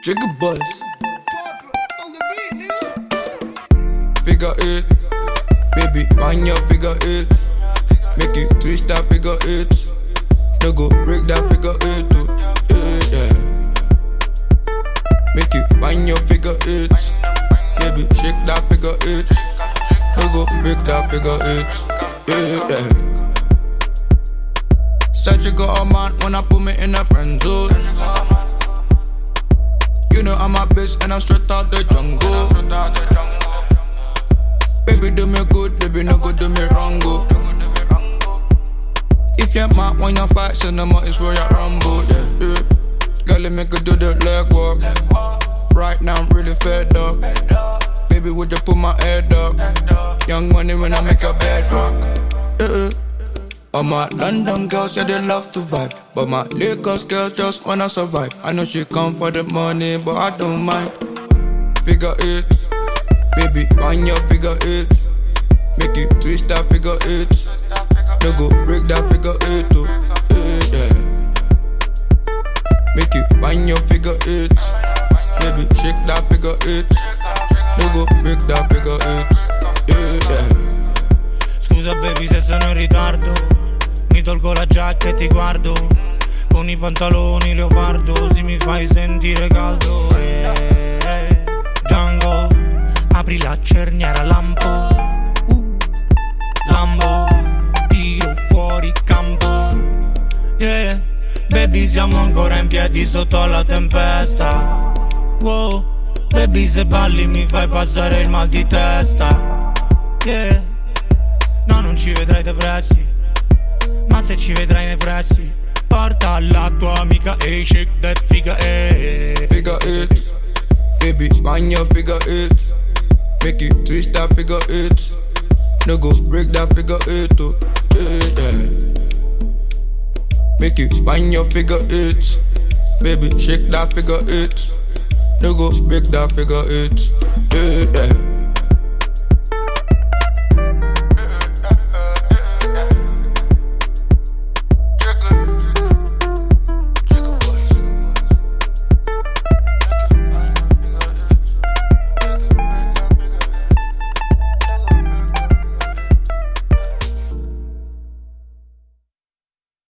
Jigga buzz. Figure eight, baby, on your figure eight. Make you twist that figure eight. No go break that figure eight, too. Yeah. Make you on your figure eight. Baby, shake that figure eight. No go break that figure eight. Yeah. Said you got a man when I put me in a friend zone. You know I'm a bitch and I'm straight out the jungle. Baby do me good, baby no go do me wrong, go. If you're mad when you fight, so no more is where you rumble, yeah. Girl, let me go do the leg walk. Right now I'm really fed up. Baby, would you put my head up? Young money when I make a bed rock. All my London girls, yeah, they love to vibe. But my Lagos girls just wanna survive. I know she come for the money, but I don't mind. Figure eight, baby, on your figure eight. Make you twist that figure eight. No go break that figure eight, too. Yeah. Make you on your figure eight. Baby, shake that figure eight. No go break that figure eight. Yeah. Scusa baby se sono in ritardo. Mi tolgo la giacca e ti guardo. Con i pantaloni leopardo. Si mi fai sentire caldo. Django, apri la cerniera lampo. Lambo, tiro fuori campo. Yeah, baby siamo ancora in piedi sotto la tempesta. Wow, baby se balli mi fai passare il mal di testa. Yeah, no non ci vedrai depressi, ma se ci vedrai nei pressi, porta la tua amica e shake that figure eight. Figure eight, baby, on your figure eight. Make you twist that figure eight. No go break that figure eight, too. Yeah. Make you on your figure eight. Baby, shake that figure eight. No go break that figure eight. Yeah.